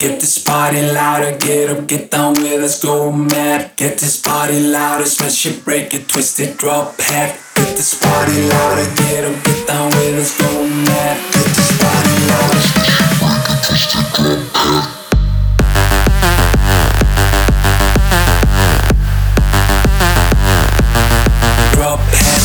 Get this party louder, get up, get down with us, go mad. Get this party louder, smash it, break it, twist it, drop head. Get this party louder, get up, get down with us, go mad. Get this party louder, smash it, break it, twist it, drop head. Drop head.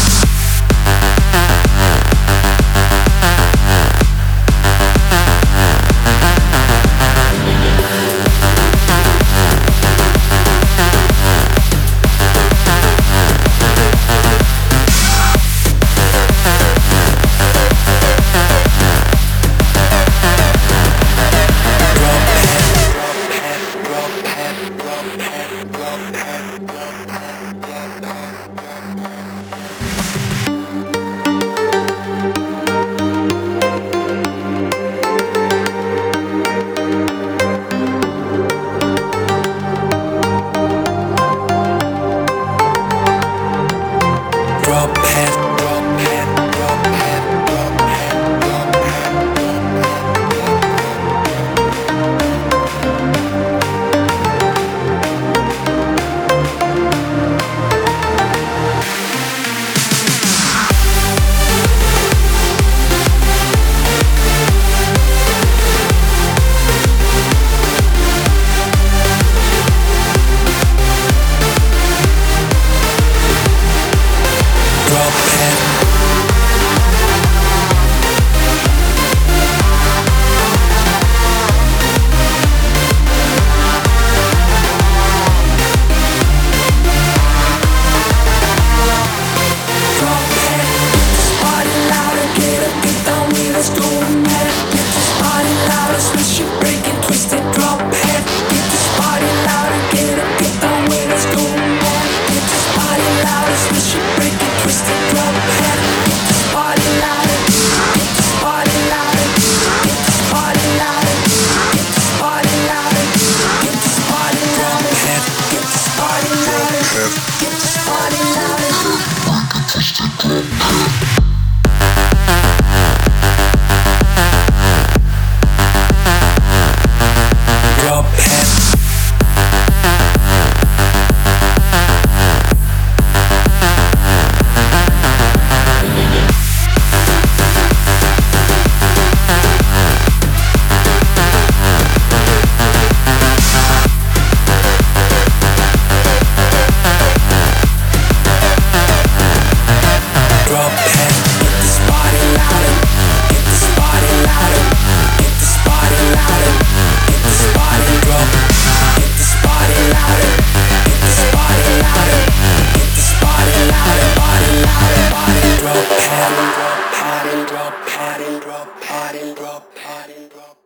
Drop, drop, drop, drop, drop, drop.